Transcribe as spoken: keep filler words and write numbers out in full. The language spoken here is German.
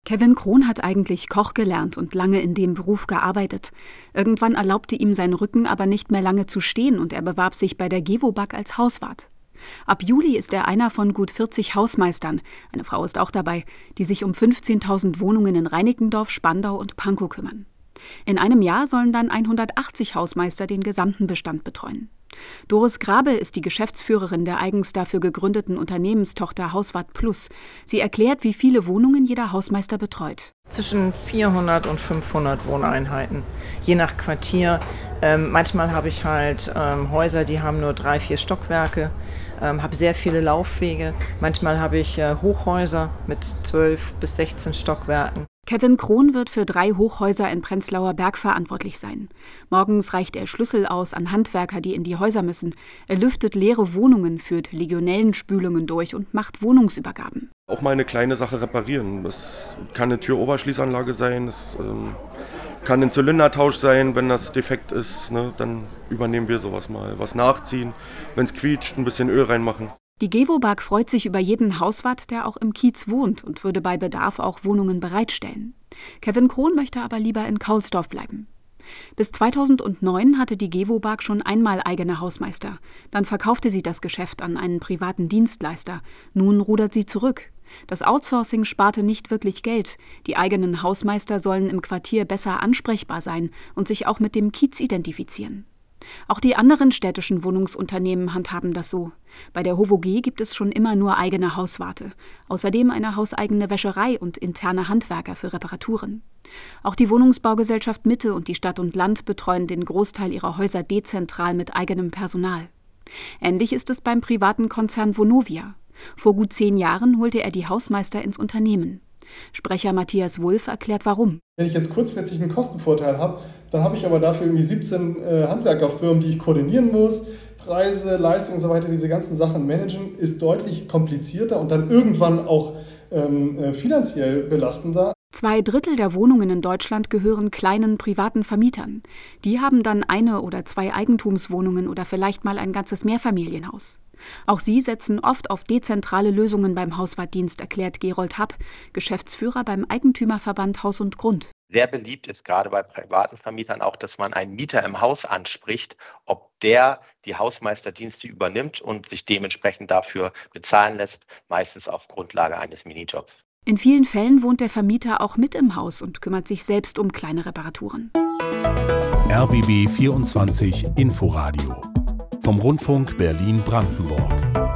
Kevin Krohn hat eigentlich Koch gelernt und lange in dem Beruf gearbeitet. Irgendwann erlaubte ihm sein Rücken aber nicht mehr lange zu stehen und er bewarb sich bei der Gewobag als Hauswart. Ab Juli ist er einer von gut vierzig Hausmeistern, eine Frau ist auch dabei, die sich um fünfzehntausend Wohnungen in Reinickendorf, Spandau und Pankow kümmern. In einem Jahr sollen dann hundertachtzig Hausmeister den gesamten Bestand betreuen. Doris Grabe ist die Geschäftsführerin der eigens dafür gegründeten Unternehmenstochter Hauswart Plus. Sie erklärt, wie viele Wohnungen jeder Hausmeister betreut. Zwischen vierhundert und fünfhundert Wohneinheiten, je nach Quartier. Ähm, manchmal habe ich halt ähm, Häuser, die haben nur drei, vier Stockwerke, ähm, habe sehr viele Laufwege. Manchmal habe ich äh, Hochhäuser mit zwölf bis sechzehn Stockwerken. Kevin Krohn wird für drei Hochhäuser in Prenzlauer Berg verantwortlich sein. Morgens reicht er Schlüssel aus an Handwerker, die in die Häuser müssen. Er lüftet leere Wohnungen, führt Legionellenspülungen durch und macht Wohnungsübergaben. Auch mal eine kleine Sache reparieren. Das kann eine Türoberschließanlage sein, es ähm, kann ein Zylindertausch sein, wenn das defekt ist. Ne, dann übernehmen wir sowas mal. Was nachziehen, wenn es quietscht, ein bisschen Öl reinmachen. Die Gewobag freut sich über jeden Hauswart, der auch im Kiez wohnt und würde bei Bedarf auch Wohnungen bereitstellen. Kevin Krohn möchte aber lieber in Kaulsdorf bleiben. Bis zweitausendneun hatte die Gewobag schon einmal eigene Hausmeister. Dann verkaufte sie das Geschäft an einen privaten Dienstleister. Nun rudert sie zurück. Das Outsourcing sparte nicht wirklich Geld. Die eigenen Hausmeister sollen im Quartier besser ansprechbar sein und sich auch mit dem Kiez identifizieren. Auch die anderen städtischen Wohnungsunternehmen handhaben das so. Bei der HOVOG gibt es schon immer nur eigene Hauswarte. Außerdem eine hauseigene Wäscherei und interne Handwerker für Reparaturen. Auch die Wohnungsbaugesellschaft Mitte und die Stadt und Land betreuen den Großteil ihrer Häuser dezentral mit eigenem Personal. Ähnlich ist es beim privaten Konzern Vonovia. Vor gut zehn Jahren holte er die Hausmeister ins Unternehmen. Sprecher Matthias Wulff erklärt, warum. Wenn ich jetzt kurzfristig einen Kostenvorteil habe, dann habe ich aber dafür irgendwie siebzehn äh, Handwerkerfirmen, die ich koordinieren muss. Preise, Leistungen und so weiter, diese ganzen Sachen managen, ist deutlich komplizierter und dann irgendwann auch ähm, äh, finanziell belastender. Zwei Drittel der Wohnungen in Deutschland gehören kleinen privaten Vermietern. Die haben dann eine oder zwei Eigentumswohnungen oder vielleicht mal ein ganzes Mehrfamilienhaus. Auch sie setzen oft auf dezentrale Lösungen beim Hauswartdienst, erklärt Gerold Happ, Geschäftsführer beim Eigentümerverband Haus und Grund. Sehr beliebt ist gerade bei privaten Vermietern auch, dass man einen Mieter im Haus anspricht, ob der die Hausmeisterdienste übernimmt und sich dementsprechend dafür bezahlen lässt, meistens auf Grundlage eines Minijobs. In vielen Fällen wohnt der Vermieter auch mit im Haus und kümmert sich selbst um kleine Reparaturen. R B B vierundzwanzig Inforadio vom Rundfunk Berlin-Brandenburg.